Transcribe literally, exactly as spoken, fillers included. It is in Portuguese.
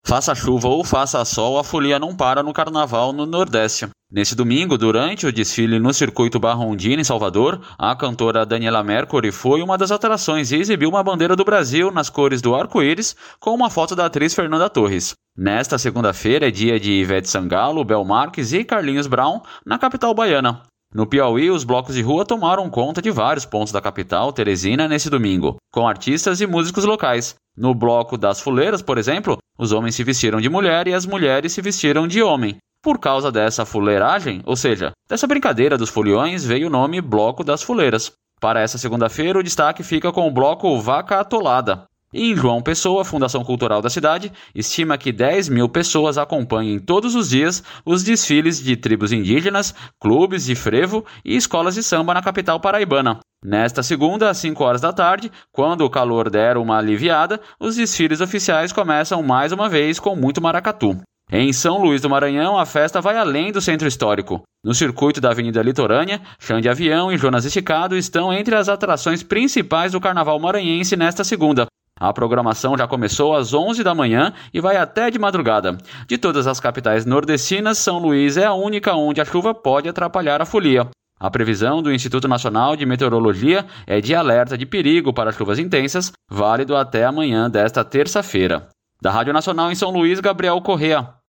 Faça chuva ou faça sol, a folia não para no carnaval no Nordeste. Nesse domingo, durante o desfile no circuito Barrondina, em Salvador, a cantora Daniela Mercury foi uma das atrações e exibiu uma bandeira do Brasil nas cores do arco-íris com uma foto da atriz Fernanda Torres. Nesta segunda-feira é dia de Ivete Sangalo, Bel Marques e Carlinhos Brown na capital baiana. No Piauí, os blocos de rua tomaram conta de vários pontos da capital, Teresina, nesse domingo, com artistas e músicos locais. No bloco das Fuleiras, por exemplo, os homens se vestiram de mulher e as mulheres se vestiram de homem. Por causa dessa fuleiragem, ou seja, dessa brincadeira dos foliões, veio o nome Bloco das Fuleiras. Para essa segunda-feira, o destaque fica com o bloco Vaca Atolada. E em João Pessoa, a Fundação Cultural da cidade estima que dez mil pessoas acompanhem todos os dias os desfiles de tribos indígenas, clubes de frevo e escolas de samba na capital paraibana. Nesta segunda, às cinco horas da tarde, quando o calor der uma aliviada, os desfiles oficiais começam mais uma vez com muito maracatu. Em São Luís do Maranhão, a festa vai além do centro histórico. No circuito da Avenida Litorânea, Chão de Avião e Jonas Esticado estão entre as atrações principais do Carnaval maranhense nesta segunda. A programação já começou às onze da manhã e vai até de madrugada. De todas as capitais nordestinas, São Luís é a única onde a chuva pode atrapalhar a folia. A previsão do Instituto Nacional de Meteorologia é de alerta de perigo para chuvas intensas, válido até amanhã desta terça-feira. Da Rádio Nacional em São Luís, Gabriel Correa.